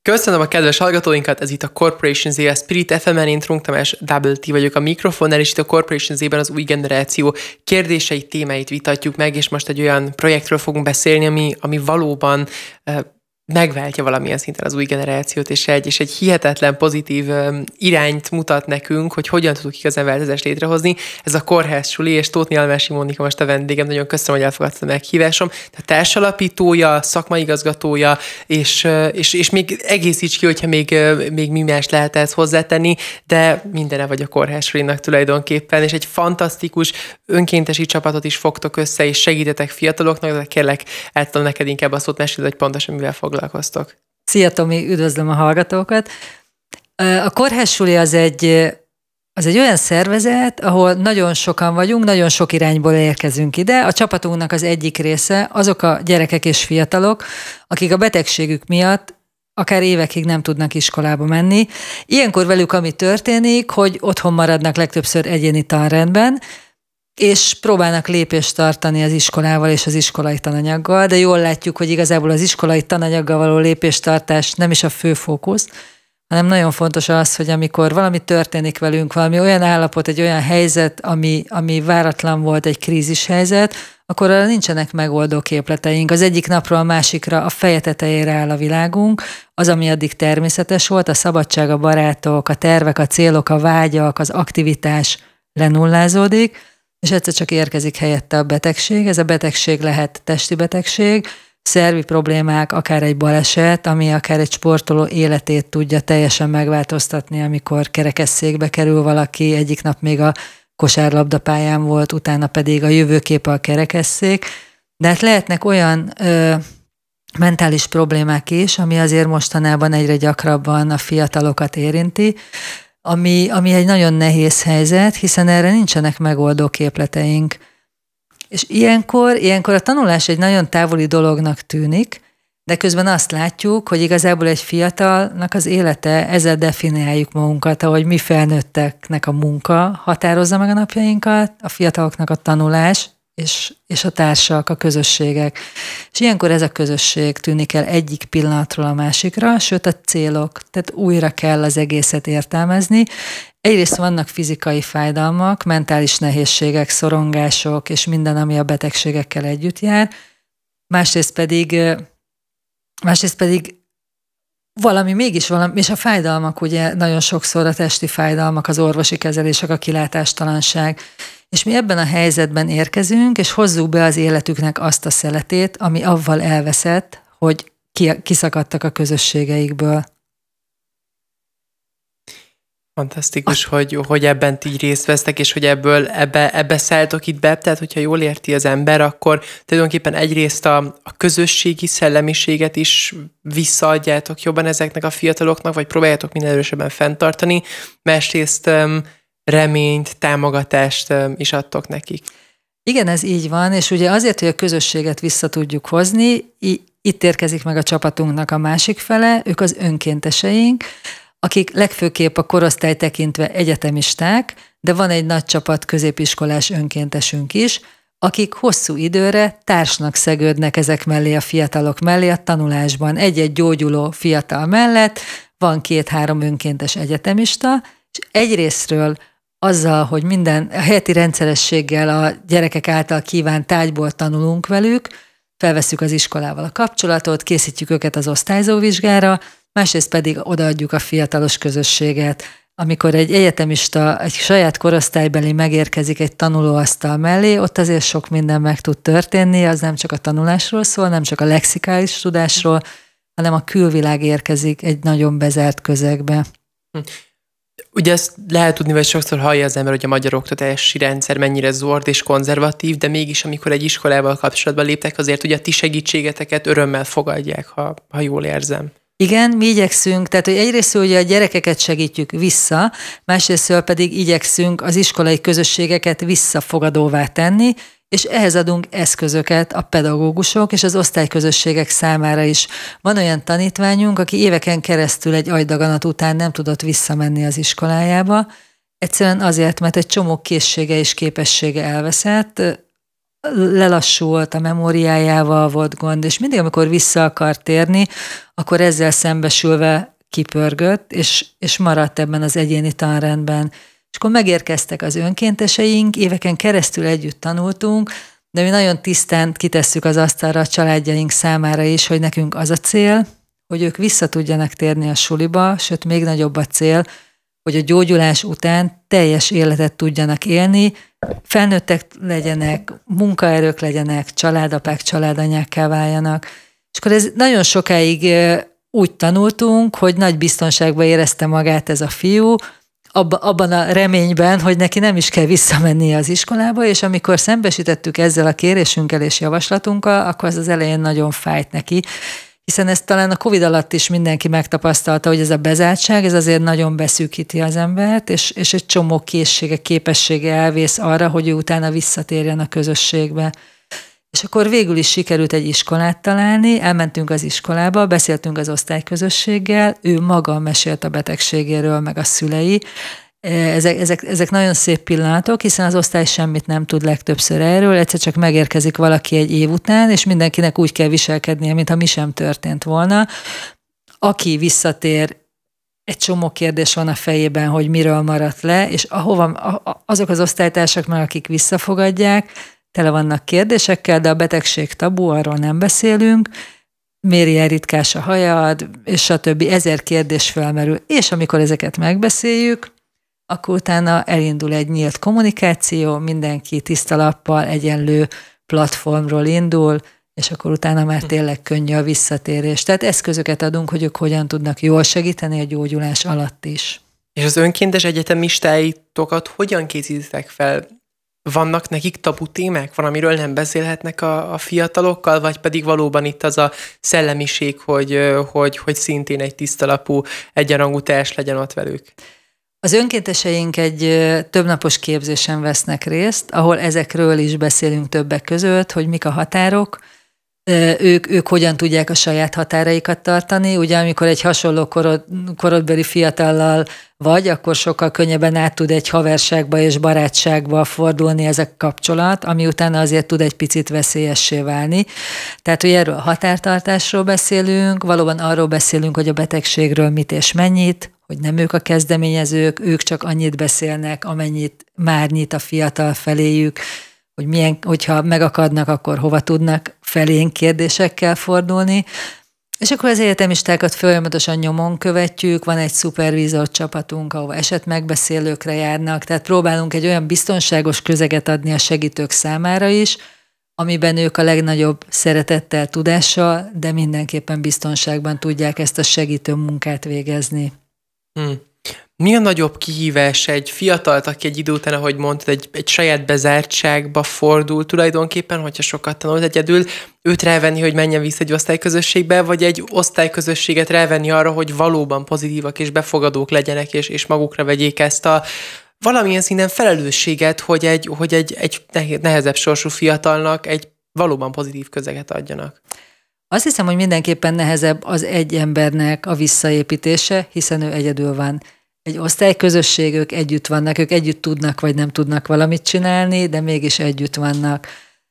Köszönöm a kedves hallgatóinkat, ez itt a Corporation Z, a Spirit FM-en, én Trunk Tamás, Double T vagyok a mikrofonnál, és itt a Corporation Z-ben az új generáció kérdéseit, témáit vitatjuk meg, és most egy olyan projektről fogunk beszélni, ami valóban megváltja valamilyen szinten az új generációt, és egy hihetetlen pozitív irányt mutat nekünk, hogy hogyan tudjuk igazán változást létrehozni. Ez a Kórház Suli, és Tóth Almási Mónika most a vendégem. Nagyon köszönöm, hogy elfogadtad a meghívásom. Tehát társalapítója, szakmai igazgatója, és még egészíts ki, hogyha még mi más lehet ezt hozzátenni, de mindene vagy a Kórház Sulinak tulajdonképpen, és egy fantasztikus önkéntesi csapatot is fogtok össze, és segítetek fiataloknak, de kérlek, átadom neked inkább a szót, mesélj, hogy pontosan mivel foglalkoztok. Szia Tomi, üdvözlöm a hallgatókat. A Kórház Suli az egy olyan szervezet, ahol nagyon sokan vagyunk, nagyon sok irányból érkezünk ide. A csapatunknak az egyik része azok a gyerekek és fiatalok, akik a betegségük miatt akár évekig nem tudnak iskolába menni. Ilyenkor velük ami történik, hogy otthon maradnak legtöbbször egyéni tanrendben, és próbálnak lépést tartani az iskolával és az iskolai tananyaggal, de jól látjuk, hogy igazából az iskolai tananyaggal való lépéstartás nem is a fő fókusz, hanem nagyon fontos az, hogy amikor valami történik velünk, valami olyan állapot, egy olyan helyzet, ami váratlan volt, egy krízis helyzet, akkor arra nincsenek megoldó képleteink. Az egyik napról a másikra a feje tetejére áll a világunk, az, ami addig természetes volt, a szabadság, a barátok, a tervek, a célok, a vágyak, az aktivitás lenullázódik, és egyszer csak érkezik helyette a betegség. Ez a betegség lehet testi betegség, szervi problémák, akár egy baleset, ami akár egy sportoló életét tudja teljesen megváltoztatni, amikor kerekesszékbe kerül valaki, egyik nap még a kosárlabdapályán volt, utána pedig a jövőkép a kerekesszék. De hát lehetnek olyan mentális problémák is, ami azért mostanában egyre gyakrabban a fiatalokat érinti, ami egy nagyon nehéz helyzet, hiszen erre nincsenek megoldó képleteink. És ilyenkor a tanulás egy nagyon távoli dolognak tűnik, de közben azt látjuk, hogy igazából egy fiatalnak az élete, ezzel definiáljuk magunkat, ahogy mi felnőtteknek a munka határozza meg a napjainkat, a fiataloknak a tanulás, és a társak, a közösségek. És ilyenkor ez a közösség tűnik el egyik pillanatról a másikra, sőt a célok, tehát újra kell az egészet értelmezni. Egyrészt vannak fizikai fájdalmak, mentális nehézségek, szorongások, és minden, ami a betegségekkel együtt jár. Másrészt pedig mégis valami, és a fájdalmak ugye nagyon sokszor a testi fájdalmak, az orvosi kezelések, a kilátástalanság, és mi ebben a helyzetben érkezünk, és hozzuk be az életüknek azt a szeletét, ami avval elveszett, hogy kiszakadtak a közösségeikből. Fantasztikus, hogy ebben így részt vesztek, és hogy ebbe szálltok itt be, tehát hogyha jól érti az ember, akkor tulajdonképpen egyrészt a közösségi szellemiséget is visszaadjátok jobban ezeknek a fiataloknak, vagy próbáljátok minél erősebben fenntartani, másrészt reményt, támogatást is adtok nekik. Igen, ez így van, és ugye azért, hogy a közösséget vissza tudjuk hozni, itt érkezik meg a csapatunknak a másik fele, ők az önkénteseink, akik legfőképp a korosztály tekintve egyetemisták, de van egy nagy csapat középiskolás önkéntesünk is, akik hosszú időre társnak szegődnek ezek mellé a fiatalok mellé a tanulásban. Egy-egy gyógyuló fiatal mellett van 2-3 önkéntes egyetemista, és egyrésztről azzal, hogy minden a heti rendszerességgel a gyerekek által kívánt tárgyból tanulunk velük, felvesszük az iskolával a kapcsolatot, készítjük őket az osztályzóvizsgára, másrészt pedig odaadjuk a fiatalos közösséget. Amikor egy egyetemista, egy saját korosztálybeli megérkezik egy tanulóasztal mellé, ott azért sok minden meg tud történni, az nem csak a tanulásról szól, nem csak a lexikális tudásról, hanem a külvilág érkezik egy nagyon bezárt közegbe. Ugye ezt lehet tudni, vagy sokszor hallja az ember, hogy a magyar oktatási rendszer mennyire zord és konzervatív, de mégis amikor egy iskolával kapcsolatban léptek, azért ugye a ti segítségeteket örömmel fogadják, ha jól érzem. Igen, mi igyekszünk, tehát hogy egyrészt ugye a gyerekeket segítjük vissza, másrészt pedig igyekszünk az iskolai közösségeket visszafogadóvá tenni, és ehhez adunk eszközöket a pedagógusok és az osztályközösségek számára is. Van olyan tanítványunk, aki éveken keresztül egy agydaganat után nem tudott visszamenni az iskolájába, egyszerűen azért, mert egy csomó készsége és képessége elveszett, lelassult, a memóriájával volt gond, és mindig, amikor vissza akar térni, akkor ezzel szembesülve kipörgött, és maradt ebben az egyéni tanrendben. És akkor megérkeztek az önkénteseink, éveken keresztül együtt tanultunk, de mi nagyon tisztán kitesszük az asztalra a családjaink számára is, hogy nekünk az a cél, hogy ők vissza tudjanak térni a suliba, sőt még nagyobb a cél, hogy a gyógyulás után teljes életet tudjanak élni, felnőttek legyenek, munkaerők legyenek, családapák, családanyákká váljanak. És akkor ez nagyon sokáig úgy tanultunk, hogy nagy biztonságban érezte magát ez a fiú, abban a reményben, hogy neki nem is kell visszamennie az iskolába, és amikor szembesítettük ezzel a kérésünkkel és javaslatunkkal, akkor az elején nagyon fájt neki, hiszen ezt talán a Covid alatt is mindenki megtapasztalta, hogy ez a bezártság, ez azért nagyon beszűkíti az embert, és egy csomó készsége, képessége elvész arra, hogy ő utána visszatérjen a közösségbe. És akkor végül is sikerült egy iskolát találni, elmentünk az iskolába, beszéltünk az osztályközösséggel, ő maga mesélt a betegségéről, meg a szülei. Ezek nagyon szép pillanatok, hiszen az osztály semmit nem tud legtöbbször erről, egyszer csak megérkezik valaki egy év után, és mindenkinek úgy kell viselkednie, mintha mi sem történt volna. Aki visszatér, egy csomó kérdés van a fejében, hogy miről maradt le, és azok az osztálytársak meg, akik visszafogadják, tele vannak kérdésekkel, de a betegség tabu, arról nem beszélünk, miért ilyen ritkás a hajad, és stb. 1000 kérdés felmerül. És amikor ezeket megbeszéljük, akkor utána elindul egy nyílt kommunikáció, mindenki tiszta lappal, egyenlő platformról indul, és akkor utána már tényleg könnyű a visszatérés. Tehát eszközöket adunk, hogy ők hogyan tudnak jól segíteni a gyógyulás alatt is. És az önkéntes egyetemistáitokat hogyan készítitek fel? Vannak nekik tabu témák? Van, amiről nem beszélhetnek a fiatalokkal, vagy pedig valóban itt az a szellemiség, hogy szintén egy tisztalapú, egyenrangú társ legyen ott velük? Az önkénteseink egy többnapos képzésen vesznek részt, ahol ezekről is beszélünk többek között, hogy mik a határok, ők hogyan tudják a saját határaikat tartani. Ugye amikor egy hasonló korodbeli fiatallal vagy, akkor sokkal könnyebben át tud egy haverságba és barátságba fordulni ez a kapcsolat, ami utána azért tud egy picit veszélyessé válni. Tehát, hogy erről a határtartásról beszélünk, valóban arról beszélünk, hogy a betegségről mit és mennyit, hogy nem ők a kezdeményezők, ők csak annyit beszélnek, amennyit már nyit a fiatal feléjük, hogy hogyha megakadnak, akkor hova tudnak felénk kérdésekkel fordulni. És akkor az egyetemistákat folyamatosan nyomon követjük, van egy szupervízor csapatunk, ahol esetmegbeszélőkre járnak, tehát próbálunk egy olyan biztonságos közeget adni a segítők számára is, amiben ők a legnagyobb szeretettel, tudással, de mindenképpen biztonságban tudják ezt a segítő munkát végezni. Mi a nagyobb kihívás egy fiatalt, aki egy idő után, ahogy mondtad, egy saját bezártságba fordul tulajdonképpen, hogyha sokat tanult egyedül, őt rávenni, hogy menjen vissza egy osztályközösségbe, vagy egy osztályközösséget rávenni arra, hogy valóban pozitívak és befogadók legyenek, és magukra vegyék ezt a valamilyen szinten felelősséget, hogy egy nehezebb sorsú fiatalnak egy valóban pozitív közeget adjanak. Azt hiszem, hogy mindenképpen nehezebb az egy embernek a visszaépítése, hiszen ő egyedül van. Egy osztályközösség, ők együtt vannak, ők együtt tudnak vagy nem tudnak valamit csinálni, de mégis együtt vannak.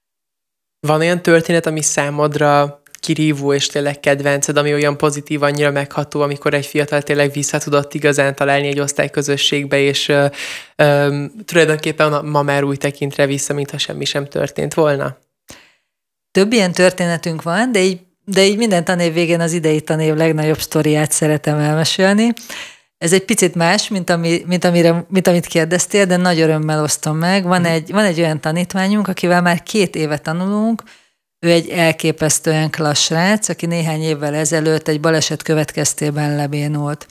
Van olyan történet, ami számodra kirívó és tényleg kedvenced, ami olyan pozitív, annyira megható, amikor egy fiatal tényleg vissza tudott igazán találni egy osztályközösségbe, és tulajdonképpen ma már úgy tekintre vissza, mintha semmi sem történt volna? Több ilyen történetünk van, de így minden tanév végén az idei tanév legnagyobb sztoriát szeretem elmesélni. Ez egy picit más, mint amit kérdeztél, de nagy örömmel osztom meg. Van egy olyan tanítványunk, akivel már 2 éve tanulunk. Ő egy elképesztően klassz srác, aki néhány évvel ezelőtt egy baleset következtében lebénult.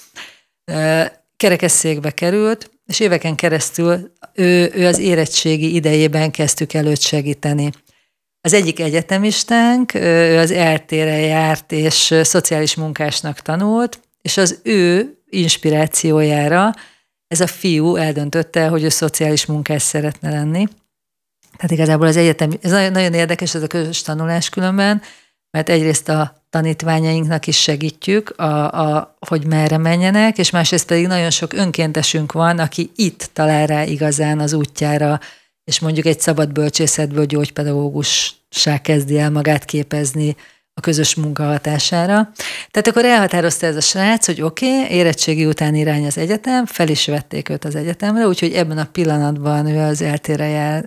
Kerekesszékbe került, és éveken keresztül ő az érettségi idejében kezdtük előtt segíteni. Az egyik egyetemistánk, ő az ELTE-re járt, és szociális munkásnak tanult, és az ő inspirációjára ez a fiú eldöntötte, hogy ő szociális munkás szeretne lenni. Tehát igazából az egyetem, ez nagyon érdekes ez a közös tanulás különben, mert egyrészt a tanítványainknak is segítjük, hogy merre menjenek, és másrészt pedig nagyon sok önkéntesünk van, aki itt talál rá igazán az útjára, és mondjuk egy szabad bölcsészetből gyógypedagógussá kezdi el magát képezni a közös munka hatására. Tehát akkor elhatározta ez a srác, hogy oké, érettségi után irány az egyetem, fel is vették őt az egyetemre, úgyhogy ebben a pillanatban ő az eltére jár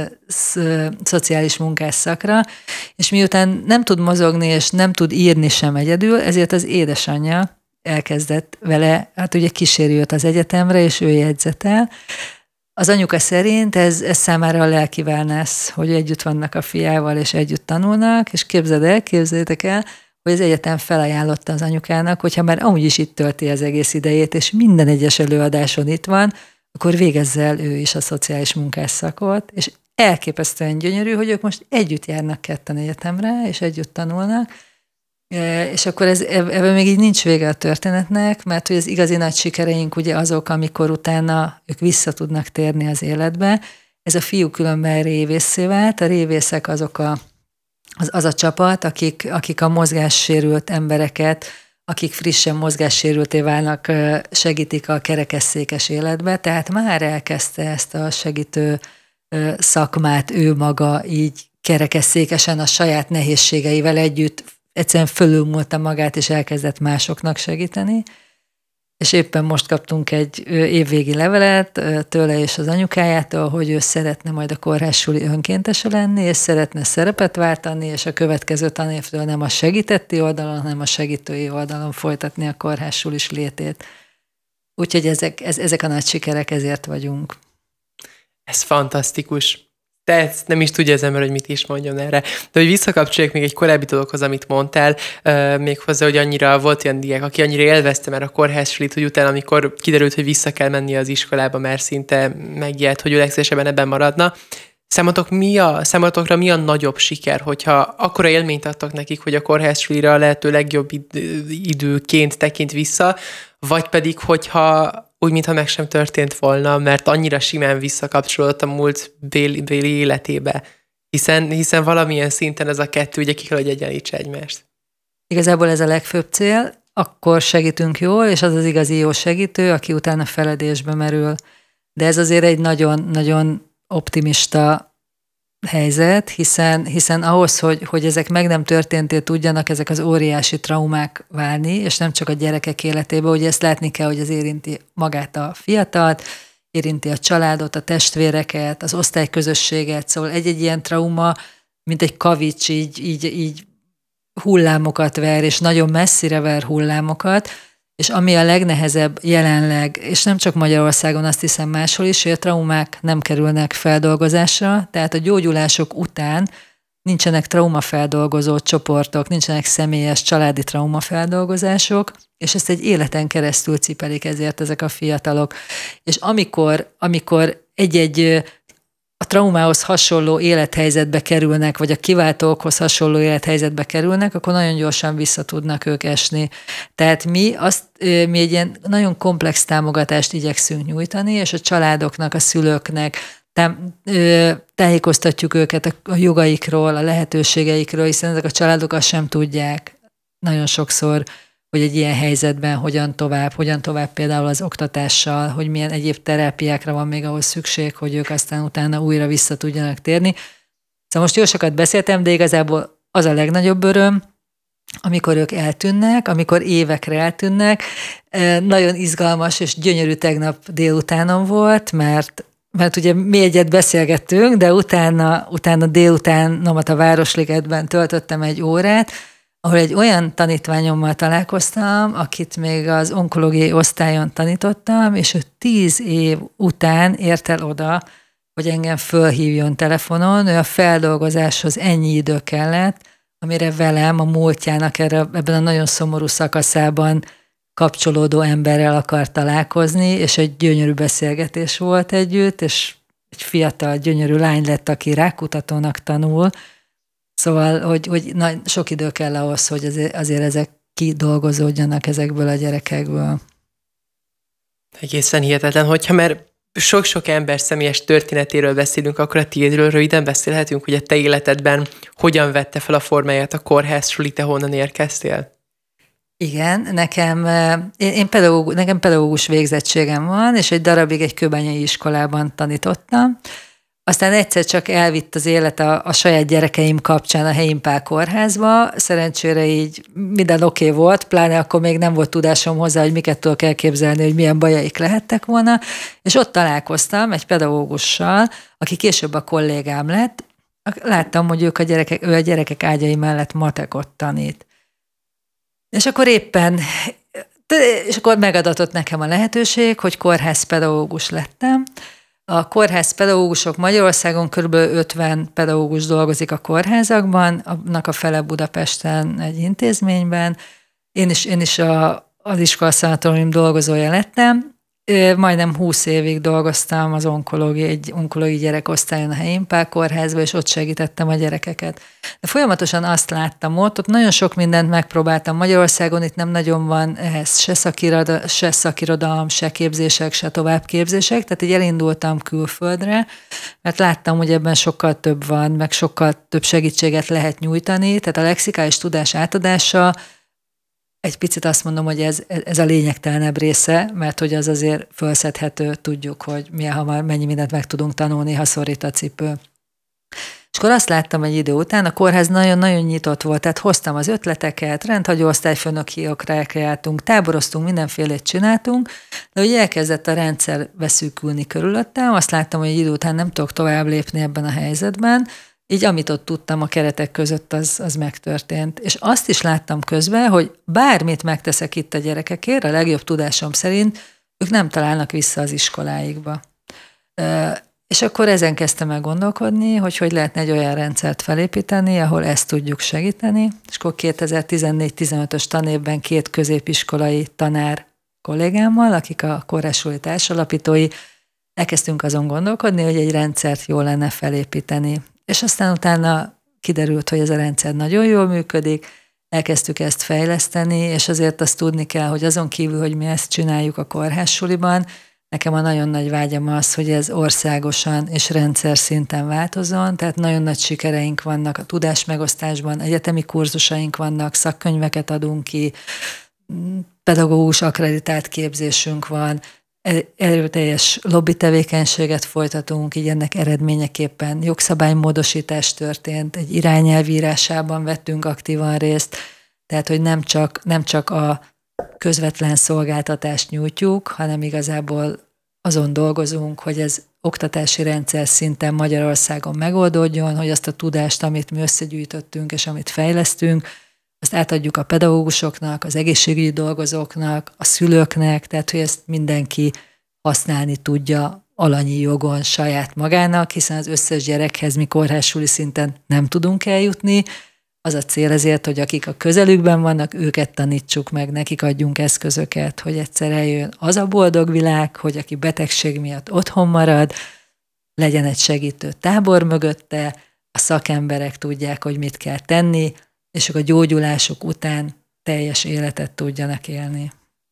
szociális munkás szakra, és miután nem tud mozogni, és nem tud írni sem egyedül, ezért az édesanyja elkezdett vele, hát ugye kíséri őt az egyetemre, és ő jegyzetel. Az anyuka szerint ez számára a lelki wellness, hogy együtt vannak a fiával, és együtt tanulnak, és képzeljétek el, hogy az egyetem felajánlotta az anyukának, hogyha már amúgy is itt tölti az egész idejét, és minden egyes előadáson itt van, akkor végezze el ő is a szociális munkás szakot, és elképesztően gyönyörű, hogy ők most együtt járnak ketten egyetemre, és együtt tanulnak, és akkor ebben még így nincs vége a történetnek, mert hogy az igazi nagy sikereink ugye azok, amikor utána ők vissza tudnak térni az életbe. Ez a fiú különben révészé vált, a révészek azok az a csapat, akik a mozgássérült embereket, akik frissen mozgássérülté válnak, segítik a kerekesszékes életbe, tehát már elkezdte ezt a segítő szakmát ő maga így kerekesszékesen a saját nehézségeivel együtt egyszerűen fölülmúlta magát, és elkezdett másoknak segíteni. És éppen most kaptunk egy évvégi levelet tőle és az anyukájától, hogy ő szeretne majd a kórházsuli önkéntese lenni, és szeretne szerepet váltani, és a következő tanévtől nem a segítetti oldalon, hanem a segítői oldalon folytatni a kórházsulis létét. Úgyhogy ezek a nagy sikerek, ezért vagyunk. Ez fantasztikus. De nem is tudja az ember, hogy mit is mondjon erre. De hogy visszakapcsoljak még egy korábbi dologhoz, amit mondtál, méghozzá, hogy annyira volt olyan diák, aki annyira élvezte már a kórházsulit, hogy utána, amikor kiderült, hogy vissza kell menni az iskolába, mert szinte megijedt, hogy ő legszívesebben ebben maradna. Számotokra mi a nagyobb siker, hogyha akkora élményt adtak nekik, hogy a kórházsulira a lehető legjobb időként tekint vissza, vagy pedig, hogyha úgy, mintha meg sem történt volna, mert annyira simán visszakapcsolódott a múlt béli életébe. Hiszen valamilyen szinten ez a kettő ugye ki kell, hogy egyenlítse egymást. Igazából ez a legfőbb cél, akkor segítünk jól, és az az igazi jó segítő, aki utána feledésbe merül. De ez azért egy nagyon-nagyon optimista helyzet, hiszen ahhoz, hogy ezek meg nem történté tudjanak ezek az óriási traumák válni, és nem csak a gyerekek életében, ugye ezt látni kell, hogy ez érinti magát a fiatalt, érinti a családot, a testvéreket, az osztályközösséget, szóval egy-egy ilyen trauma, mint egy kavics, így hullámokat ver, és nagyon messzire ver hullámokat, és ami a legnehezebb jelenleg, és nem csak Magyarországon, azt hiszem máshol is, hogy a traumák nem kerülnek feldolgozásra, tehát a gyógyulások után nincsenek traumafeldolgozó csoportok, nincsenek személyes családi traumafeldolgozások, és ezt egy életen keresztül cipelik ezért ezek a fiatalok. És amikor egy-egy a traumához hasonló élethelyzetbe kerülnek, vagy a kiváltókhoz hasonló élethelyzetbe kerülnek, akkor nagyon gyorsan vissza tudnak ők esni. Tehát mi egy ilyen nagyon komplex támogatást igyekszünk nyújtani, és a családoknak, a szülőknek tájékoztatjuk őket a jogaikról, a lehetőségeikről, hiszen ezek a családok azt sem tudják nagyon sokszor, hogy egy ilyen helyzetben hogyan tovább például az oktatással, hogy milyen egyéb terápiákra van még ahhoz szükség, hogy ők aztán utána újra vissza tudjanak térni. Szóval most jó sokat beszéltem, de igazából az a legnagyobb öröm, amikor ők eltűnnek, amikor évekre eltűnnek. Nagyon izgalmas és gyönyörű tegnap délutánon volt, mert ugye mi egyet beszélgettünk, de utána délutánomat a Városligetben töltöttem egy órát, ahol egy olyan tanítványommal találkoztam, akit még az onkológiai osztályon tanítottam, és ő 10 év után ért el oda, hogy engem fölhívjon telefonon, ő a feldolgozáshoz ennyi idő kellett, amire velem a múltjának ebben a nagyon szomorú szakaszában kapcsolódó emberrel akar találkozni, és egy gyönyörű beszélgetés volt együtt, és egy fiatal, gyönyörű lány lett, aki rákutatónak tanul. Szóval, hogy sok idő kell ahhoz, hogy azért ezek kidolgozódjanak ezekből a gyerekekből. Egészen hihetetlen, hogyha már sok-sok ember személyes történetéről beszélünk, akkor a tiédről röviden beszélhetünk, hogy a te életedben hogyan vette fel a formáját a kórházsuli, te honnan érkeztél? Igen, nekem pedagógus végzettségem van, és egy darabig egy kőbányai iskolában tanítottam. Aztán egyszer csak elvitt az élet a saját gyerekeim kapcsán a Helyimpál kórházba. Szerencsére így minden oké volt, pláne akkor még nem volt tudásom hozzá, hogy miket tudok elképzelni, hogy milyen bajaik lehettek volna. És ott találkoztam egy pedagógussal, aki később a kollégám lett. Láttam, hogy ő a gyerekek ágyai mellett matekot tanít. És akkor megadatott nekem a lehetőség, hogy kórházpedagógus lettem. A kórházpedagógusok Magyarországon kb. 50 pedagógus dolgozik a kórházakban, annak a fele Budapesten egy intézményben. Én is az iskolaszanatórium dolgozója lettem. Majdnem 20 évig dolgoztam az egy onkológiai gyerekosztályon a Helyimpál kórházban, és ott segítettem a gyerekeket. De folyamatosan azt láttam ott nagyon sok mindent megpróbáltam. Magyarországon itt nem nagyon van ehhez se szakirodalom, se képzések, se továbbképzések, tehát így elindultam külföldre, mert láttam, hogy ebben sokkal több van, meg sokkal több segítséget lehet nyújtani, tehát a lexikális tudás átadása egy picit azt mondom, hogy ez a lényegtelenebb része, mert hogy az azért felszedhető, tudjuk, hogy milyen hamar, mennyi mindent meg tudunk tanulni, ha szorít a cipő. És akkor azt láttam egy idő után, a kórház nagyon-nagyon nyitott volt, tehát hoztam az ötleteket, rendhagyó osztályfőnökiok rekreáltunk, táboroztunk, mindenfélét csináltunk, de hogy elkezdett a rendszer beszűkülni körülöttem, azt láttam, hogy egy idő után nem tudok tovább lépni ebben a helyzetben, így amit ott tudtam a keretek között, az megtörtént. És azt is láttam közben, hogy bármit megteszek itt a gyerekekért, a legjobb tudásom szerint, ők nem találnak vissza az iskoláikba. És akkor ezen kezdtem el gondolkodni, hogy lehetne egy olyan rendszert felépíteni, ahol ezt tudjuk segíteni. És akkor 2014-15-ös tanévben 2 középiskolai tanár kollégámmal, akik a kórházsuli társalapítói, elkezdtünk azon gondolkodni, hogy egy rendszert jó lenne felépíteni. És aztán utána kiderült, hogy ez a rendszer nagyon jól működik, elkezdtük ezt fejleszteni, és azért azt tudni kell, hogy azon kívül, hogy mi ezt csináljuk a kórházsuliban, nekem a nagyon nagy vágyam az, hogy ez országosan és rendszer szinten változzon, tehát nagyon nagy sikereink vannak a tudásmegosztásban, egyetemi kurzusaink vannak, szakkönyveket adunk ki, pedagógus akkreditált képzésünk van, erőteljes lobby tevékenységet folytatunk, így ennek eredményeképpen jogszabálymódosítás történt, egy irányelv írásában vettünk aktívan részt, tehát hogy nem csak a közvetlen szolgáltatást nyújtjuk, hanem igazából azon dolgozunk, hogy ez oktatási rendszer szinten Magyarországon megoldódjon, hogy azt a tudást, amit mi összegyűjtöttünk és amit fejlesztünk, azt átadjuk a pedagógusoknak, az egészségügyi dolgozóknak, a szülőknek, tehát hogy ezt mindenki használni tudja alanyi jogon saját magának, hiszen az összes gyerekhez mi kórházsuli szinten nem tudunk eljutni. Az a cél ezért, hogy akik a közelükben vannak, őket tanítsuk meg, nekik adjunk eszközöket, hogy egyszer eljön az a boldog világ, hogy aki betegség miatt otthon marad, legyen egy segítő tábor mögötte, a szakemberek tudják, hogy mit kell tenni, és a gyógyulások után teljes életet tudjanak élni.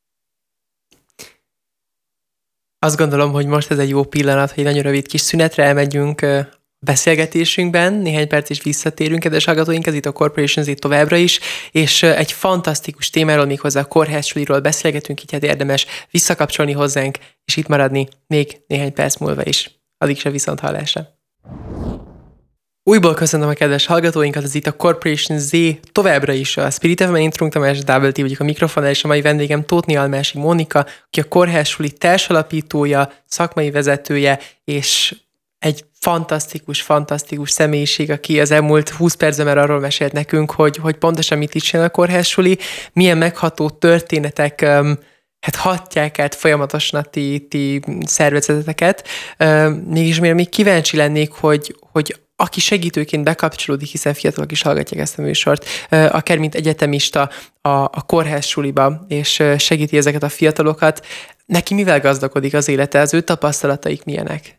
Azt gondolom, hogy most ez egy jó pillanat, hogy egy nagyon rövid kis szünetre elmegyünk a beszélgetésünkben, néhány perc is visszatérünk, kedves hallgatóink, ez itt a Corporation Z továbbra is, és egy fantasztikus témáról, méghozzá a kórházsuliról beszélgetünk, így hát érdemes visszakapcsolni hozzánk, és itt maradni még néhány perc múlva is. Addig se viszont hallásra. Újból köszönöm a kedves hallgatóinkat, ez itt a Corporation Z, továbbra is a Spirit FM-en, én Trunk Tamás, Double T vagyok a mikrofonnál, és a mai vendégem Tótni Almási Mónika, aki a kórházsuli társalapítója, szakmai vezetője, és egy fantasztikus személyiség, aki az elmúlt 20 percben már arról mesélt nekünk, hogy pontosan mit is csinál a kórházsuli, milyen megható történetek hatják át folyamatosan a ti szervezeteket. Mégis még kíváncsi lennék, hogy aki segítőként bekapcsolódik, hiszen fiatalok is hallgatják ezt a műsort, akár mint egyetemista a kórházsuliba, és segíti ezeket a fiatalokat, neki mivel gazdagodik az élete, az ő tapasztalataik milyenek?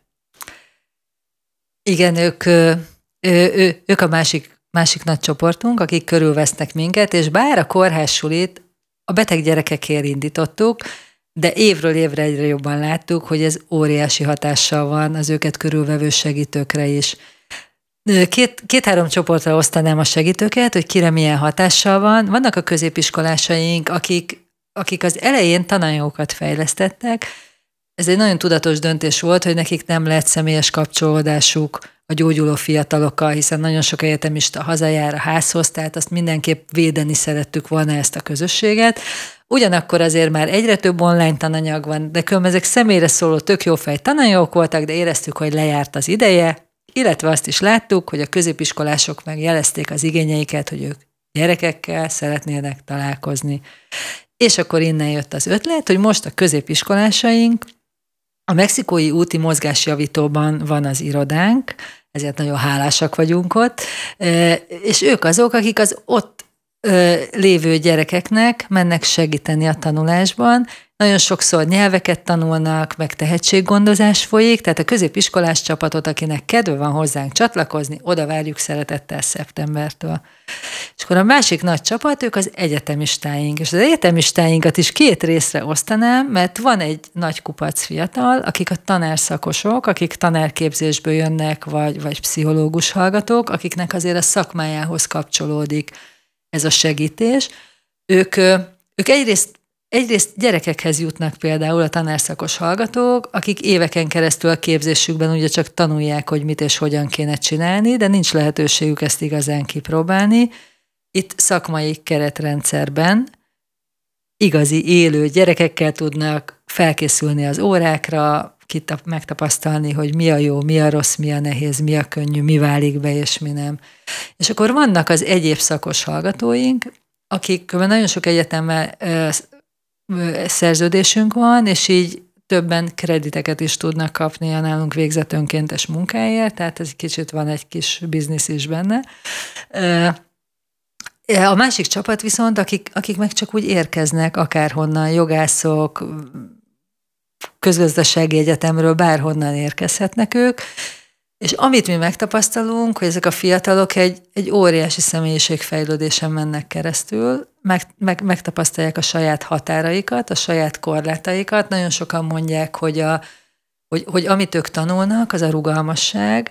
Igen, ők a másik nagy csoportunk, akik körülvesznek minket, és bár a kórházsulit a beteg gyerekekért indítottuk, de évről évre egyre jobban láttuk, hogy ez óriási hatással van az őket körülvevő segítőkre is. Két-három csoportra osztanám a segítőket, hogy kire milyen hatással van. Vannak a középiskolásaink, akik az elején tananyagokat fejlesztettek, ez egy nagyon tudatos döntés volt, hogy nekik nem lett személyes kapcsolódásuk a gyógyuló fiatalokkal, hiszen nagyon sok egyetemista hazajár a házhoz, tehát azt mindenképp védeni szerettük volna ezt a közösséget. Ugyanakkor azért már egyre több online tananyag van, de különben ezek személyre szóló tök jó fej tananyagok voltak, de éreztük, hogy lejárt az ideje, illetve azt is láttuk, hogy a középiskolások meg jelezték az igényeiket, hogy ők gyerekekkel szeretnének találkozni. És akkor innen jött az ötlet, hogy most a középiskolásaink a Mexikói úti mozgásjavítóban van az irodánk, ezért nagyon hálásak vagyunk ott, és ők azok, akik az ott lévő gyerekeknek mennek segíteni a tanulásban. Nagyon sokszor nyelveket tanulnak, meg tehetséggondozás folyik, tehát a középiskolás csapatot, akinek kedve van hozzánk csatlakozni, oda várjuk szeretettel szeptembertől. És akkor a másik nagy csapat, ők az egyetemistáink, és az egyetemistáinkat is 2 részre osztanám, mert van egy nagy kupac fiatal, akik a tanárszakosok, akik tanárképzésből jönnek, vagy pszichológus hallgatók, akiknek azért a szakmájához kapcsolódik ez a segítés. Ők egyrészt gyerekekhez jutnak például a tanárszakos hallgatók, akik éveken keresztül a képzésükben ugye csak tanulják, hogy mit és hogyan kéne csinálni, de nincs lehetőségük ezt igazán kipróbálni. Itt szakmai keretrendszerben igazi élő gyerekekkel tudnak felkészülni az órákra, megtapasztalni, hogy mi a jó, mi a rossz, mi a nehéz, mi a könnyű, mi válik be és mi nem. És akkor vannak az egyéb szakos hallgatóink, akik nagyon sok egyetemmel szerződésünk van, és így többen krediteket is tudnak kapni a nálunk végzett önkéntes munkáért, tehát ez kicsit van egy kis biznisz is benne. A másik csapat viszont, akik meg csak úgy érkeznek akárhonnan, jogászok, közgazdasági egyetemről bárhonnan érkezhetnek ők, és amit mi megtapasztalunk, hogy ezek a fiatalok egy óriási személyiségfejlődésen mennek keresztül, megtapasztalják a saját határaikat, a saját korlátaikat. Nagyon sokan mondják, hogy amit ők tanulnak, az a rugalmasság,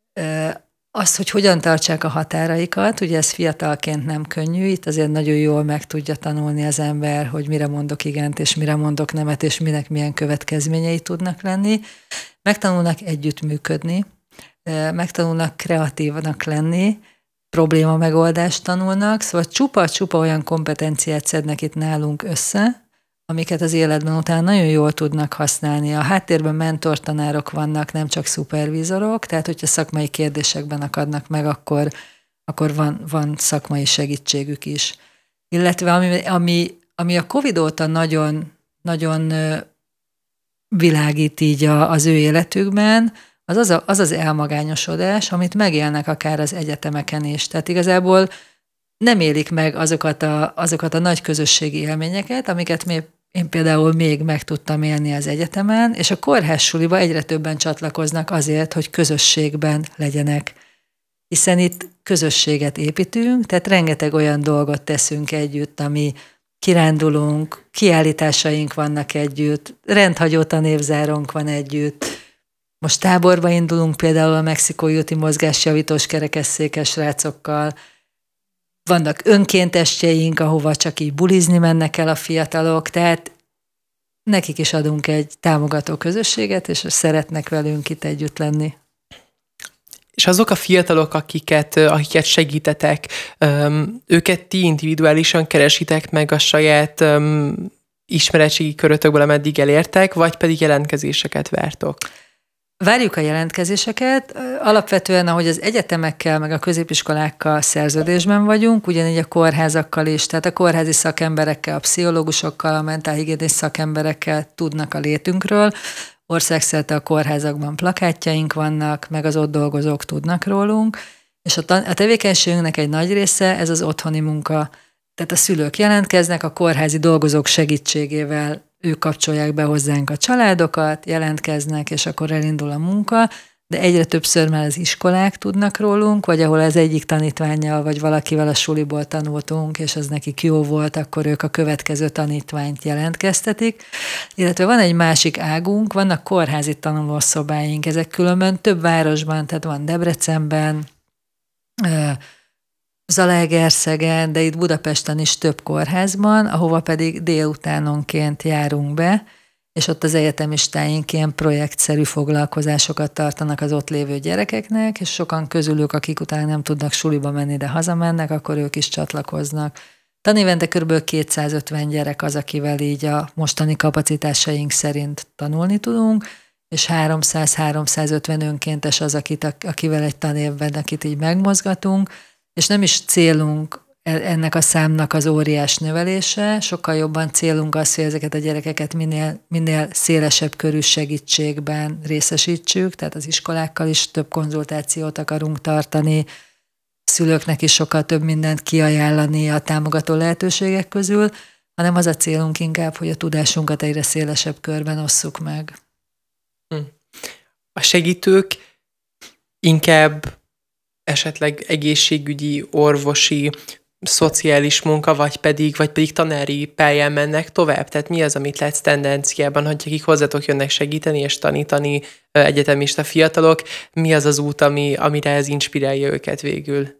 az, hogy hogyan tartsák a határaikat, ugye ez fiatalként nem könnyű, itt azért nagyon jól meg tudja tanulni az ember, hogy mire mondok igent, és mire mondok nemet, és minek milyen következményei tudnak lenni. Megtanulnak együttműködni, megtanulnak kreatívnak lenni, probléma megoldást tanulnak, szóval csupa-csupa olyan kompetenciát szednek itt nálunk össze, amiket az életben utána nagyon jól tudnak használni. A háttérben mentortanárok vannak, nem csak szupervízorok, tehát hogyha szakmai kérdésekben akadnak meg, akkor van szakmai segítségük is. Illetve ami a Covid óta nagyon, nagyon világít így az ő életükben, az elmagányosodás, amit megélnek akár az egyetemeken is. Tehát igazából nem élik meg azokat a nagy közösségi élményeket, amiket én például még meg tudtam élni az egyetemen, és a kórház suliba egyre többen csatlakoznak azért, hogy közösségben legyenek. Hiszen itt közösséget építünk, tehát rengeteg olyan dolgot teszünk együtt, ami kirándulunk, kiállításaink vannak együtt, rendhagyó tanévzárónk van együtt. Most táborba indulunk például a Mexikói úti mozgásjavítós kerekesszékes srácokkal. Vannak önkéntesjeink, ahova csak így bulizni mennek el a fiatalok, tehát nekik is adunk egy támogató közösséget, és szeretnek velünk itt együtt lenni. És azok a fiatalok, akiket segítetek, őket ti individuálisan keresitek meg a saját ismeretségi körötökből, ameddig elértek, vagy pedig jelentkezéseket vártok? Várjuk a jelentkezéseket. Alapvetően, ahogy az egyetemekkel, meg a középiskolákkal szerződésben vagyunk, ugyanígy a kórházakkal is, tehát a kórházi szakemberekkel, a pszichológusokkal, a mentálhigiénés szakemberekkel tudnak a létünkről. Országszerte a kórházakban plakátjaink vannak, meg az ott dolgozók tudnak rólunk, és a tevékenységünknek egy nagy része ez az otthoni munka. Tehát a szülők jelentkeznek, a kórházi dolgozók segítségével ők kapcsolják be hozzánk a családokat, jelentkeznek, és akkor elindul a munka, de egyre többször már az iskolák tudnak rólunk, vagy ahol az egyik tanítvánnyal, vagy valakivel a suliból tanultunk, és az nekik jó volt, akkor ők a következő tanítványt jelentkeztetik. Illetve van egy másik águnk, vannak kórházi tanulószobáink, ezek különben több városban, tehát van Debrecenben, Zalaegerszegen, de itt Budapesten is több kórházban, ahova pedig délutánonként járunk be, és ott az egyetemistáink ilyen projektszerű foglalkozásokat tartanak az ott lévő gyerekeknek, és sokan közülük, akik utána nem tudnak suliba menni, de hazamennek, akkor ők is csatlakoznak. Tanévente kb. 250 gyerek az, akivel így a mostani kapacitásaink szerint tanulni tudunk, és 300-350 önkéntes az, akivel egy tanévben, akit így megmozgatunk, és nem is célunk ennek a számnak az óriás növelése, sokkal jobban célunk az, hogy ezeket a gyerekeket minél szélesebb körű segítségben részesítsük, tehát az iskolákkal is több konzultációt akarunk tartani, szülőknek is sokkal több mindent kiajánlani a támogató lehetőségek közül, hanem az a célunk inkább, hogy a tudásunkat egyre szélesebb körben osszuk meg. A segítők inkább esetleg egészségügyi, orvosi, szociális munka, vagy pedig tanári pályán mennek tovább? Tehát mi az, amit látsz tendenciában, hogy akik hozzátok jönnek segíteni és tanítani egyetemista fiatalok, mi az az út, amire ez inspirálja őket végül?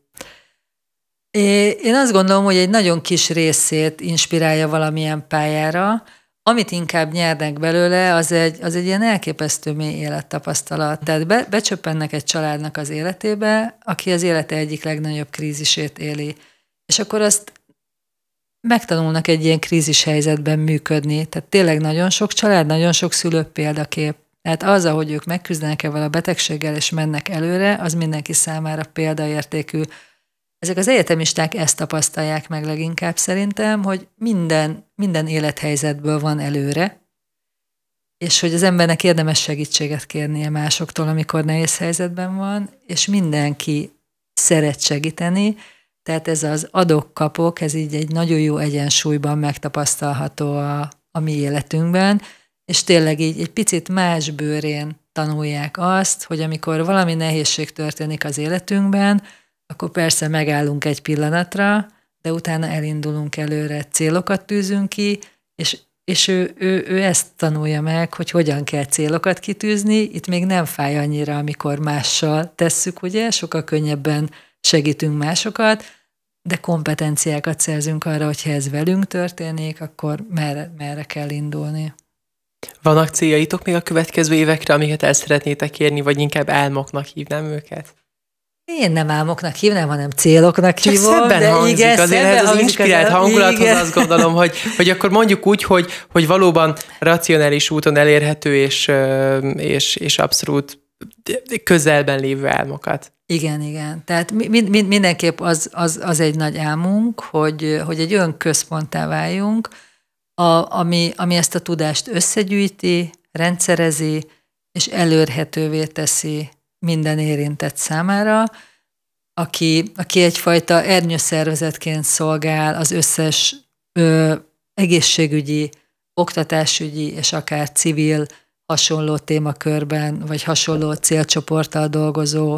Én azt gondolom, hogy egy nagyon kis részét inspirálja valamilyen pályára, amit inkább nyernek belőle, az egy ilyen elképesztő mély élettapasztalat. Tehát becsöppennek egy családnak az életébe, aki az élete egyik legnagyobb krízisét éli. És akkor azt megtanulnak egy ilyen krízis helyzetben működni. Tehát tényleg nagyon sok család, nagyon sok szülő példakép. Tehát az, ahogy ők megküzdenek ezzel a betegséggel és mennek előre, az mindenki számára példaértékű. Ezek az egyetemisták ezt tapasztalják meg leginkább szerintem, hogy minden élethelyzetből van előre, és hogy az embernek érdemes segítséget kérnie másoktól, amikor nehéz helyzetben van, és mindenki szeret segíteni, tehát ez az adok-kapok, ez így egy nagyon jó egyensúlyban megtapasztalható a mi életünkben, és tényleg így egy picit más bőrén tanulják azt, hogy amikor valami nehézség történik az életünkben, akkor persze megállunk egy pillanatra, de utána elindulunk előre, célokat tűzünk ki, és ő ezt tanulja meg, hogy hogyan kell célokat kitűzni. Itt még nem fáj annyira, amikor mással tesszük, ugye, sokkal könnyebben segítünk másokat, de kompetenciákat szerzünk arra, hogyha ez velünk történik, akkor merre kell indulni. Vannak céljaitok még a következő évekre, amiket el szeretnétek érni, vagy inkább álmoknak hívnám őket? Én nem álmoknak hívnám, hanem céloknak csak hívom. Szebben de hangzik, igen, azért ez az inspirált hangulathoz igen. azt gondolom, hogy akkor mondjuk úgy, hogy valóban racionális úton elérhető és abszolút közelben lévő álmokat. Igen. Tehát mindenképp az egy nagy álmunk, hogy egy olyan központtá váljunk, ami ezt a tudást összegyűjti, rendszerezi, és elérhetővé teszi minden érintett számára, aki egyfajta ernyőszervezetként szolgál az összes egészségügyi, oktatásügyi és akár civil hasonló témakörben, vagy hasonló célcsoporttal dolgozó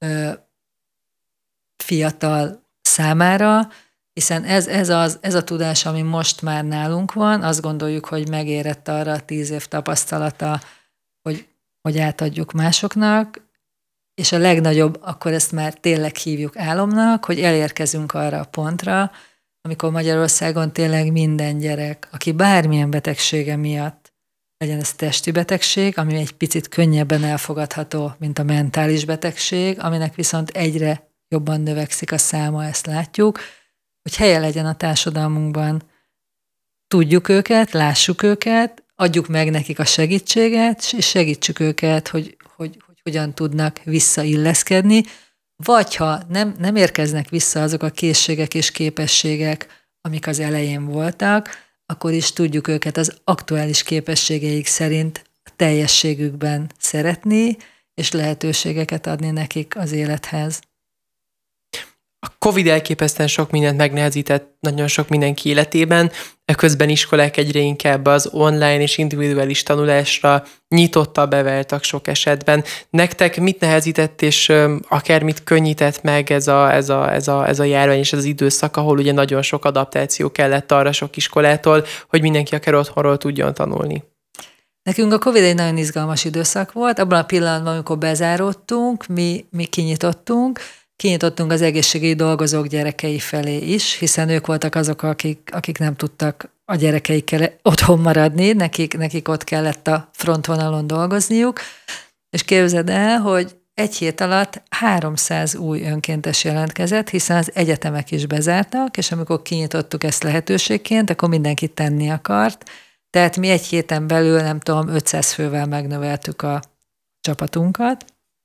fiatal számára, hiszen ez a tudás, ami most már nálunk van, azt gondoljuk, hogy megérett arra a 10 év tapasztalata, hogy átadjuk másoknak, és a legnagyobb, akkor ezt már tényleg hívjuk álomnak, hogy elérkezünk arra a pontra, amikor Magyarországon tényleg minden gyerek, aki bármilyen betegsége miatt, legyen ez testi betegség, ami egy picit könnyebben elfogadható, mint a mentális betegség, aminek viszont egyre jobban növekszik a száma, ezt látjuk, hogy helye legyen a társadalmunkban. Tudjuk őket, lássuk őket, adjuk meg nekik a segítséget, és segítsük őket, hogy hogyan tudnak visszailleszkedni, vagy ha nem érkeznek vissza azok a készségek és képességek, amik az elején voltak, akkor is tudjuk őket az aktuális képességeik szerint a teljességükben szeretni, és lehetőségeket adni nekik az élethez. A Covid elképesztően sok mindent megnehezített nagyon sok mindenki életében, közben iskolák egyre inkább az online és individuális tanulásra nyitottabbá váltak sok esetben. Nektek mit nehezített és akár mit könnyített meg ez a járvány és ez az időszak, ahol ugye nagyon sok adaptáció kellett arra sok iskolától, hogy mindenki akár otthonról tudjon tanulni? Nekünk a Covid egy nagyon izgalmas időszak volt. Abban a pillanatban, amikor bezáródtunk, mi kinyitottunk az egészségügyi dolgozók gyerekei felé is, hiszen ők voltak azok, akik nem tudtak a gyerekeikkel otthon maradni, nekik ott kellett a frontvonalon dolgozniuk, és képzeld el, hogy egy hét alatt 300 új önkéntes jelentkezett, hiszen az egyetemek is bezártak, és amikor kinyitottuk ezt lehetőségként, akkor mindenki tenni akart. Tehát mi egy héten belül, nem tudom, 500 fővel megnöveltük a csapatunkat,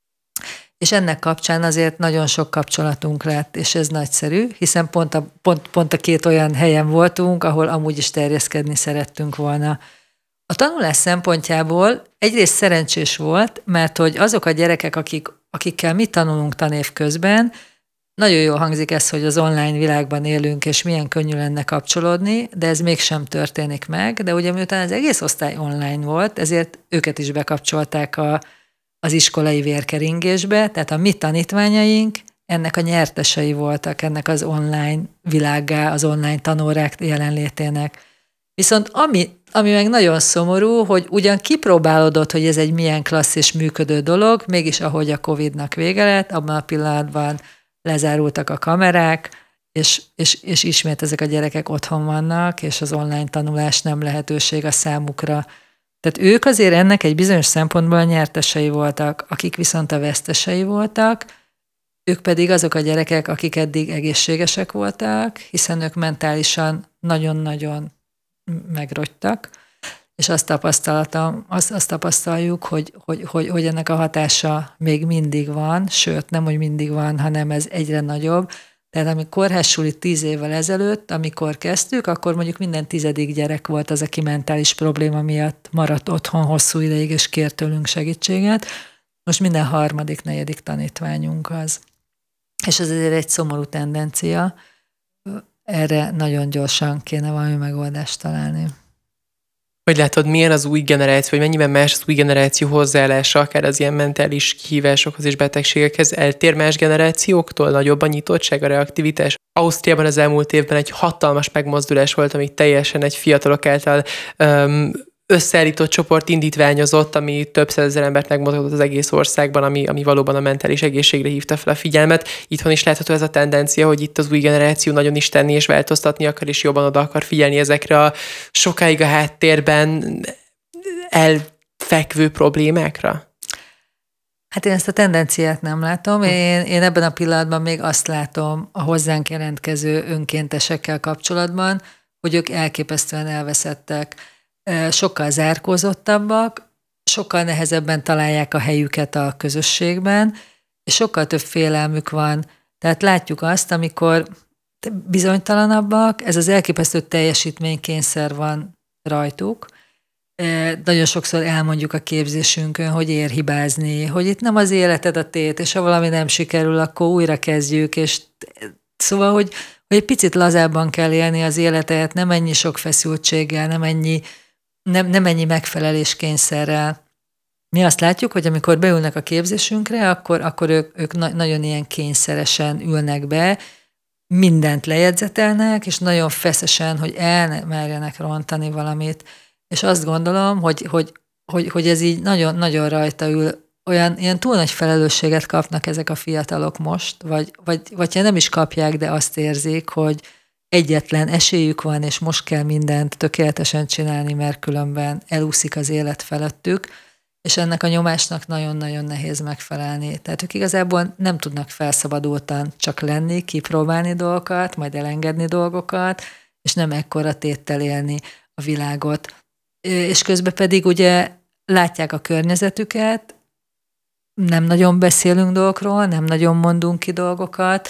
és ennek kapcsán azért nagyon sok kapcsolatunk lett, és ez nagyszerű, hiszen pont a két olyan helyen voltunk, ahol amúgy is terjeszkedni szerettünk volna. A tanulás szempontjából egyrészt szerencsés volt, mert hogy azok a gyerekek, akikkel mi tanulunk tanév közben, nagyon jól hangzik ez, hogy az online világban élünk, és milyen könnyű lenne kapcsolódni, de ez mégsem történik meg, de ugye miután az egész osztály online volt, ezért őket is bekapcsolták az iskolai vérkeringésbe, tehát a mi tanítványaink ennek a nyertesei voltak, ennek az online világgá, az online tanórák jelenlétének. Viszont ami meg nagyon szomorú, hogy ugyan kipróbálódott, hogy ez egy milyen klassz és működő dolog, mégis ahogy a Covid-nak vége lett, abban a pillanatban lezárultak a kamerák, és ismét ezek a gyerekek otthon vannak, és az online tanulás nem lehetőség a számukra. Tehát ők azért ennek egy bizonyos szempontból a nyertesei voltak, akik viszont a vesztesei voltak, ők pedig azok a gyerekek, akik eddig egészségesek voltak, hiszen ők mentálisan nagyon-nagyon megrogytak, és azt tapasztaljuk, hogy ennek a hatása még mindig van, sőt, nem, hogy mindig van, hanem ez egyre nagyobb. Tehát amikor kórházsuli 10 évvel ezelőtt, amikor kezdtük, akkor mondjuk minden 10. gyerek volt az, aki mentális probléma miatt maradt otthon hosszú ideig, és kért tőlünk segítséget. Most minden 3., 4. tanítványunk az. És ez azért egy szomorú tendencia. Erre nagyon gyorsan kéne valami megoldást találni. Hogy látod, milyen az új generáció, vagy mennyiben más az új generáció hozzáállása, akár az ilyen mentális kihívásokhoz és betegségekhez, eltér más generációktól, nagyobb a nyitottság, a reaktivitás? Ausztriában az elmúlt évben egy hatalmas megmozdulás volt, ami teljesen egy fiatalok által összeállított csoport indítványozott, ami több százezer embert megmozgatott az egész országban, ami valóban a mentális egészségre hívta fel a figyelmet. Itthon is látható ez a tendencia, hogy itt az új generáció nagyon is tenni és változtatni akar, és jobban oda akar figyelni ezekre a sokáig a háttérben elfekvő problémákra. Hát én ezt a tendenciát nem látom. Én ebben a pillanatban még azt látom a hozzánk jelentkező önkéntesekkel kapcsolatban, hogy ők elképesztően elveszettek, sokkal zárkózottabbak, sokkal nehezebben találják a helyüket a közösségben, és sokkal több félelmük van. Tehát látjuk azt, amikor bizonytalanabbak, ez az elképesztő teljesítménykényszer van rajtuk. Nagyon sokszor elmondjuk a képzésünkön, hogy ér hibázni, hogy itt nem az életed a tét, és ha valami nem sikerül, akkor újra kezdjük, és szóval, hogy egy picit lazábban kell élni az életet, nem ennyi sok feszültséggel, nem ennyi megfeleléskényszerrel. Mi azt látjuk, hogy amikor beülnek a képzésünkre, akkor ők nagyon ilyen kényszeresen ülnek be, mindent lejegyzetelnek, és nagyon feszesen, hogy merjenek rontani valamit. És azt gondolom, hogy ez így nagyon, nagyon rajta ül, ilyen túl nagy felelősséget kapnak ezek a fiatalok most, vagy ha nem is kapják, de azt érzik, hogy egyetlen esélyük van, és most kell mindent tökéletesen csinálni, mert különben elúszik az élet felettük, és ennek a nyomásnak nagyon-nagyon nehéz megfelelni. Tehát ők igazából nem tudnak felszabadultan csak lenni, kipróbálni dolgokat, majd elengedni dolgokat, és nem ekkora téttel élni a világot. És közben pedig ugye látják a környezetüket, nem nagyon beszélünk dolgokról, nem nagyon mondunk ki dolgokat.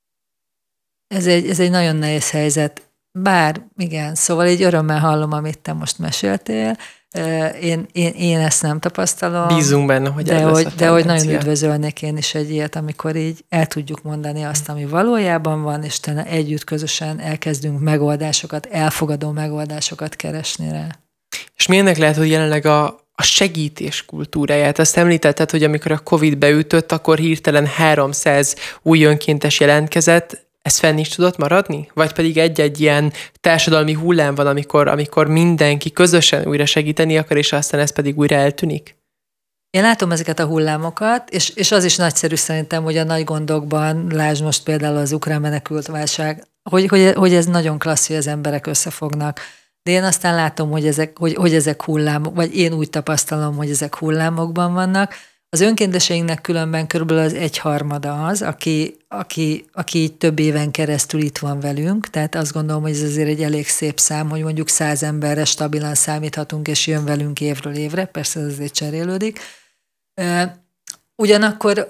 Ez egy nagyon nehéz helyzet. Bár, igen, szóval így örömmel hallom, amit te most meséltél. Én ezt nem tapasztalom. Bízunk benne, hogy de hogy nagyon üdvözölnék én is egy ilyet, amikor így el tudjuk mondani azt, ami valójában van, és tényleg együtt közösen elkezdünk megoldásokat, elfogadó megoldásokat keresni rá. És milyennek lehet, hogy jelenleg a segítés kultúráját? Azt említetted, hogy amikor a Covid beütött, akkor hirtelen 300 új önkéntes jelentkezett. Ez fenn is tudott maradni? Vagy pedig egy-egy ilyen társadalmi hullám van, amikor mindenki közösen újra segíteni akar, és aztán ez pedig újra eltűnik? Én látom ezeket a hullámokat, és az is nagyszerű szerintem, hogy a nagy gondokban, lásd most például az ukrán menekült válság, hogy ez nagyon klassz, hogy az emberek összefognak. de én aztán látom, hogy ezek hullámok, vagy én úgy tapasztalom, hogy ezek hullámokban vannak. Az önkénteseinknek különben körülbelül az 1/3 az, aki így több éven keresztül itt van velünk, tehát azt gondolom, hogy ez azért egy elég szép szám, hogy mondjuk 100 emberre stabilan számíthatunk, és jön velünk évről évre, persze ez azért cserélődik. Ugyanakkor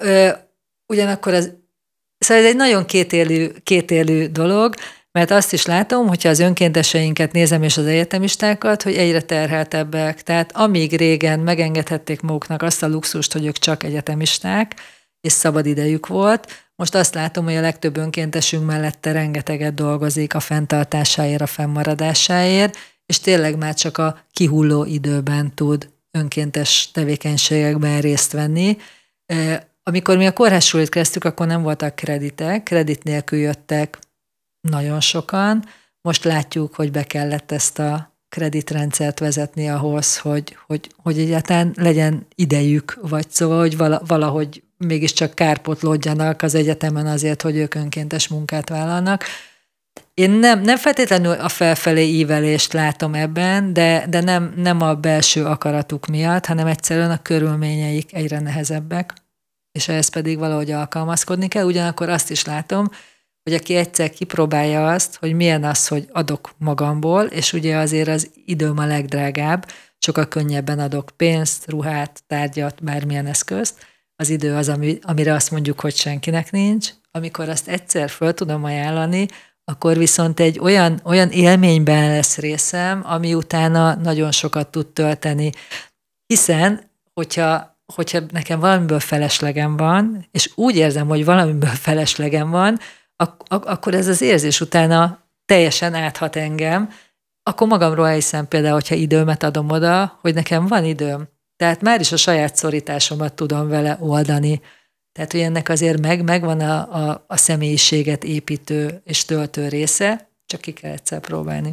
szóval ez egy nagyon kétélű dolog, mert azt is látom, hogyha az önkénteseinket nézem és az egyetemistákat, hogy egyre terheltebbek. Tehát amíg régen megengedhették maguknak azt a luxust, hogy ők csak egyetemisták, és szabad idejük volt, most azt látom, hogy a legtöbb önkéntesünk mellette rengeteget dolgozik a fenntartásáért, a fennmaradásáért, és tényleg már csak a kihulló időben tud önkéntes tevékenységekben részt venni. Amikor mi a kórházsulit kezdtük, akkor nem voltak kreditek, kredit nélkül jöttek nagyon sokan. Most látjuk, hogy be kellett ezt a kreditrendszert vezetni ahhoz, hogy egyáltalán legyen idejük, vagy szóval, hogy valahogy mégiscsak kárpótlódjanak az egyetemen azért, hogy ők önkéntes munkát vállalnak. Én nem feltétlenül a felfelé ívelést látom ebben, de nem a belső akaratuk miatt, hanem egyszerűen a körülményeik egyre nehezebbek, és ehhez pedig valahogy alkalmazkodni kell. Ugyanakkor azt is látom, hogy aki egyszer kipróbálja azt, hogy milyen az, hogy adok magamból, és ugye azért az időm a legdrágább, sokkal könnyebben adok pénzt, ruhát, tárgyat, bármilyen eszközt. Az idő az, amire azt mondjuk, hogy senkinek nincs. Amikor azt egyszer föl tudom ajánlani, akkor viszont egy olyan élményben lesz részem, ami utána nagyon sokat tud tölteni. Hiszen, hogyha nekem valamiből feleslegem van, és úgy érzem, hogy valamiből feleslegem van, akkor ez az érzés utána teljesen áthat engem, akkor magamról elhiszem például, hogyha időmet adom oda, hogy nekem van időm. Tehát már is a saját szorításomat tudom vele oldani. Tehát, hogy ennek azért megvan a személyiséget építő és töltő része, csak ki kell egyszer próbálni.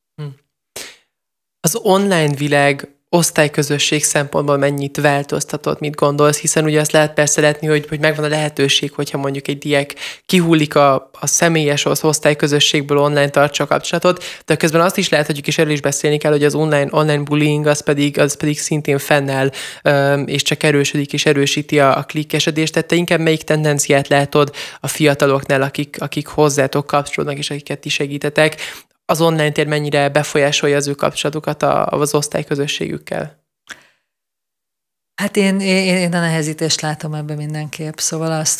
Az online világ osztályközösség szempontból mennyit változtatott, mit gondolsz, hiszen ugye azt lehet persze látni, hogy megvan a lehetőség, hogyha mondjuk egy diák kihullik a személyes osztályközösségből online tartsa a kapcsolatot, de közben azt is láthatjuk, és erről is beszélni kell, hogy az online bullying az pedig szintén fennáll, és csak erősödik és erősíti a klikkesedést. Tehát te inkább melyik tendenciát látod a fiataloknál, akik hozzátok kapcsolódnak, és akiket ti segítetek? Az online tér mennyire befolyásolja az ő kapcsolatukat az osztályközösségükkel? Hát én a nehezítést látom ebben mindenképp. Szóval azt,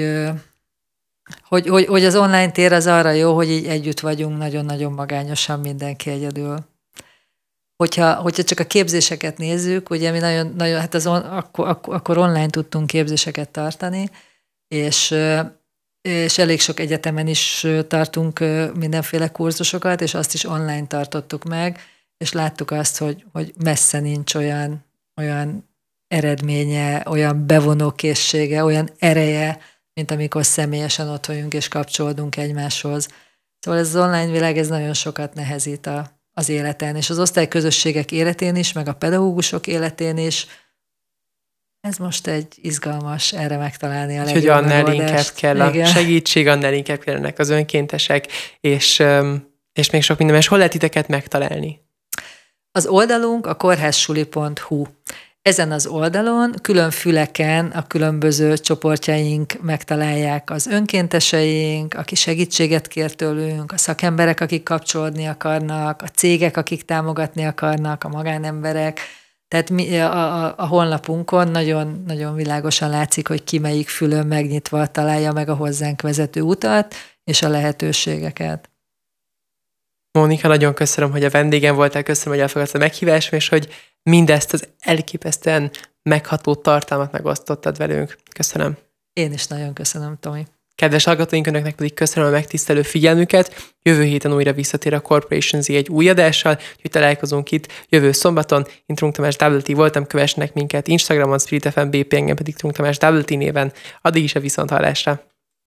hogy az online tér az arra jó, hogy így együtt vagyunk nagyon-nagyon magányosan mindenki egyedül. Hogyha csak a képzéseket nézzük, ugye mi nagyon hát akkor online tudtunk képzéseket tartani, és elég sok egyetemen is tartunk mindenféle kurzusokat, és azt is online tartottuk meg, és láttuk azt, hogy messze nincs olyan eredménye, olyan bevonókészsége, olyan ereje, mint amikor személyesen ott vagyunk és kapcsolódunk egymáshoz. Szóval ez az online világ, ez nagyon sokat nehezít az életen, és az osztályközösségek életén is, meg a pedagógusok életén is. Ez most egy izgalmas erre megtalálni a legjobb megoldást. Hogy annál inkább kell a segítség, annál inkább kellenek az önkéntesek, és még sok minden. És hol lehet titeket megtalálni? Az oldalunk a kórházsuli.hu. Ezen az oldalon külön füleken a különböző csoportjaink megtalálják az önkénteseink, aki segítséget kér tőlünk, a szakemberek, akik kapcsolódni akarnak, a cégek, akik támogatni akarnak, a magánemberek. Tehát a honlapunkon nagyon, nagyon világosan látszik, hogy ki melyik fülön megnyitva találja meg a hozzánk vezető utat és a lehetőségeket. Mónika, nagyon köszönöm, hogy a vendégem voltál, köszönöm, hogy elfogadtad a meghívást, és hogy mindezt az elképesztően megható tartalmat megosztottad velünk. Köszönöm. Én is nagyon köszönöm, Tomi. Kedves hallgatóink, önöknek pedig köszönöm a megtisztelő figyelmüket. Jövő héten újra visszatér a Corporation Z egy új adással, úgyhogy találkozunk itt jövő szombaton. Én Trunk Tamás WT voltam, kövessenek minket Instagramon, Spirit FM BP, engem pedig Trunk Tamás WT néven. Addig is a viszonthallásra.